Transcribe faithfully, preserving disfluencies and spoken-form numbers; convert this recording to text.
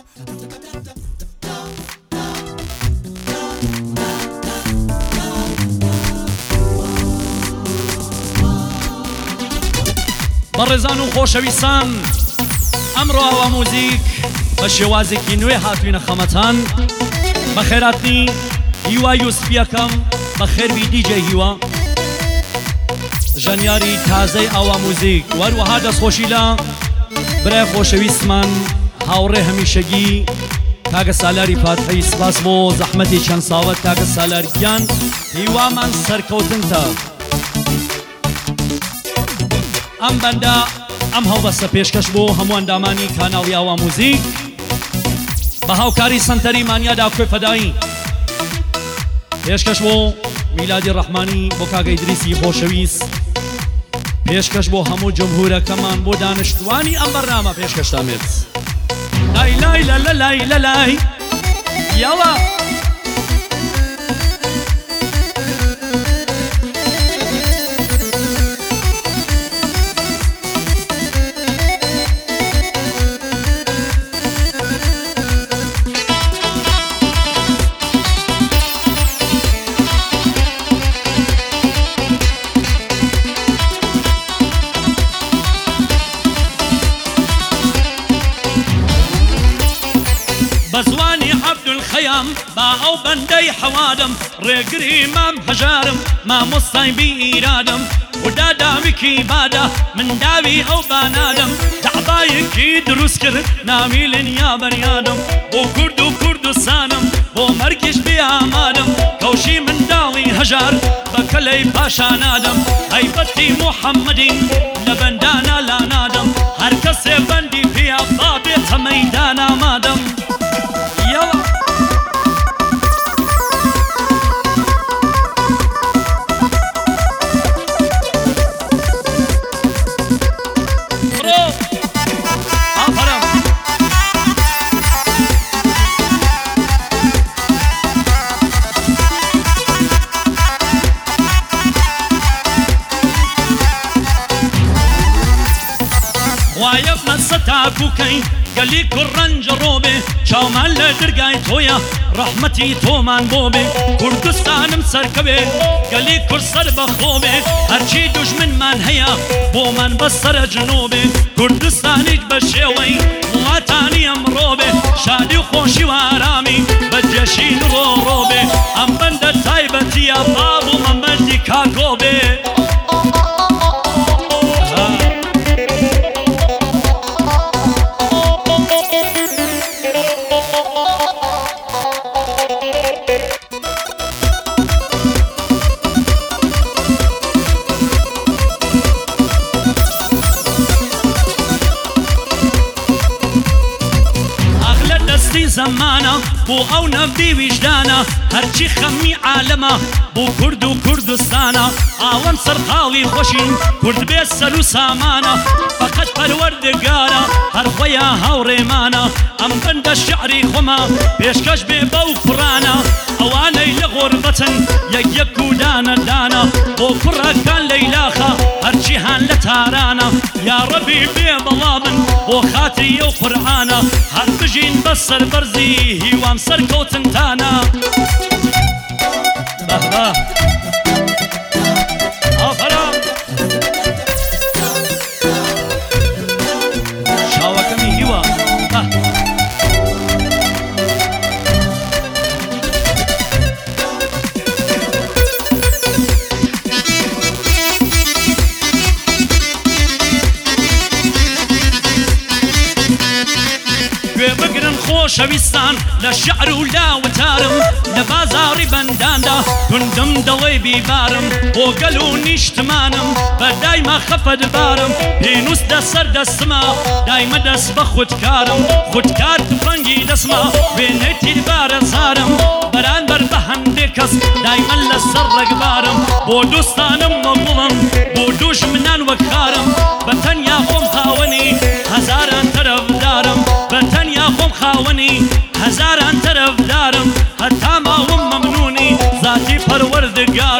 بەڕێزان و خۆشەویستان، ئەمڕۆ ئەوە موزیک بە شێوازێکی نوێ هاتوینە خەمەتان. بە خێراتنی هیوا یوسفیەکەم، بە خێربی دیجێ هیوا ژەنیاری تازەی ئەوە موزیک. وەروەها دەستخۆشی لە برای خۆشەویستمان هاوڕێ هەمیشەگی کاگە سالاری پاتحی. سپاس بۆ زەحمەتی چەند ساڵە کاگە سالاریان. هیوامان سەرکەوتنتە. ئەم بەندە ئەم هەڵبەستە پێشکەش بۆ هەموو ئەندامانی کاناڵی ئاوا موزیک بە هاوکاری سەنتەری مانیادا کوێ فەدایی. پێشکەش بۆ میلادی ڕەحمانی، بۆ کاگە ئیدریسی خۆشەویست، پێشکەش بۆ هەموو جمهورەکەمان، بۆ دانیشتوانی ئەم بەرنامە پێشکەشتامێت. لای لای لە لە لای لە لای یاڵا بەزوانی عەبدولخەیام با ئەو بەندەی حەوادم، ڕێگری مام هەژارم مامۆستای بیئیرادم، خدا داویکی بادا من داوی ئەو بانادم، دەعبایەکی دروست کرد نامیلن یا بەریادم، بۆ کورد و کوردستانم بۆ مەرگیش بیامادم، کەوشی منداڵی هەژار بە کەلەی پاشانادم، هەیبەتی موحەممەدین لە بەندانە لا نادم، هەر کەسێ بەندی پیا بابێتە مەیدان ئامادەم. وایە مەسە تاکوکەی گەلی کوڕەنج ڕۆبێ، چاومان لە دەرگای تۆیە ڕەحمەتی تۆمان بۆ بێ، کوردستانم سەرکەوێ گەلی کورد سەر بەخۆبێ، هەرچی دوژمنمان هەیە بۆمان بەسەرە جنۆبێ، کوردستانیت بە شێوەی وڵاتانی ئەمڕۆ بێ، شادی و خۆشی و ئارامی بە جێشین و ڕۆڕۆ بێ، ئەم بەندە تایبەتیە باب و مەمەردی کاکۆ بێ. زمانە بۆ ئەو نەبی ویژدانە، هەرچی خەمی عالەمە بۆ کورد و کوردستانە، ئاوەم سەرقاڵی خۆشین کورد بێت سەر و سامانە، فەقەت پەروەردگارە هەر خۆیە هاوڕێمانە، ئەم بەندە شیعری خۆمە پێشکەش بێ بەو کوڕانە، ئەوانەی لە غوربەتن یەک یەک و دانە دانە، بۆ کوڕەکان لەیلاخە هەرچی هان لە تارانە، یا ڕەبی بێ بەڵامن بۆ خاتری ئەو قورئانە، هەر بژین بە سەربەرزی هیوام سەرکەوتنتانە. بەهبە ئافەرە شاوەکەمی هیوە خۆشەویستان لە شعر و لاوتارم، لە بازاڕی بەنداندا توندم دڵێ بیبارم، بۆ گەل و نیشتمانم بە دایمە خەفەتبارم، پێنووسدە سەر دەستمە دایمە دەست بە خودکارم، خودکار تفەنگی دەستمە وێنەی تیربارە زارم، بەرامبەر بە هەندێک کەس دایمە لەسەر ڕێگبارم، بۆ دوستانم مەموڵم بۆ دوژمنان وەک خارم، بە تەنیا خۆم خاوەنی هەزاران تەرەفدارم، بە تەنیا خۆم خاوەنی هەزاران تەرەفدارم، هەتا ماوەم مەمنونی ذاتی پەروەردگار.